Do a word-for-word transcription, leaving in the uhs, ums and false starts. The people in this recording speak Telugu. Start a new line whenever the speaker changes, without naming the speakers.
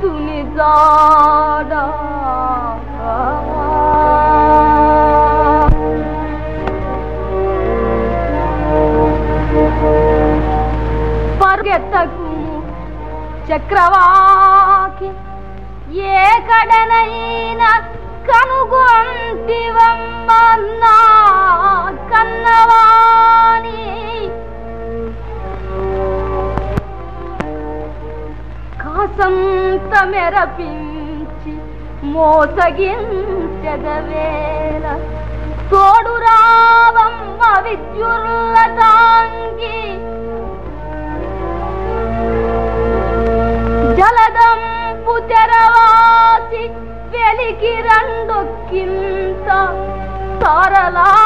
భక్తుని జాడా పరుగెత్తకు చక్రవాకి ఏ కడనైనా కనుగొంటివమ్మన్నా కన్నవాణి కాసంత మెరపించి మోసగించెదవేళ తోడు రావమ్మ విద్యుల్ల తాంగి జలదంపు తెరవాసి వెలికి రెండొక్కింత తారలా